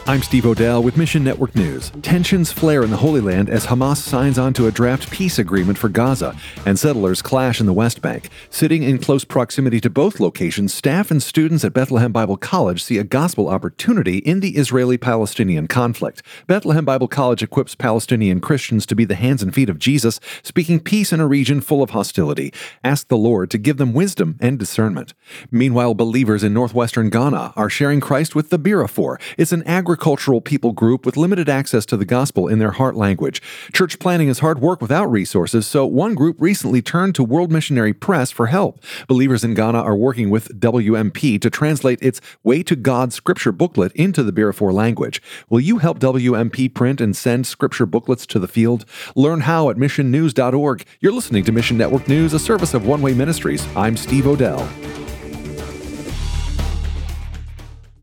I'm Steve Odell with Mission Network News. Tensions flare in the Holy Land as Hamas signs on to a draft peace agreement for Gaza, and settlers clash in the West Bank. Sitting in close proximity to both locations, staff and students at Bethlehem Bible College see a gospel opportunity in the Israeli-Palestinian conflict. Bethlehem Bible College equips Palestinian Christians to be the hands and feet of Jesus, speaking peace in a region full of hostility. Ask the Lord to give them wisdom and discernment. Meanwhile, believers in northwestern Ghana are sharing Christ with the Birafor. It's an agricultural people group with limited access to the gospel in their heart language. Church planting is hard work without resources, so one group recently turned to World Missionary Press for help. Believers in Ghana are working with WMP to translate its Way to God scripture booklet into the Birafor language. Will you help WMP print and send scripture booklets to the field? Learn how at missionnews.org. You're listening to Mission Network News, a service of One Way Ministries. I'm Steve Odell.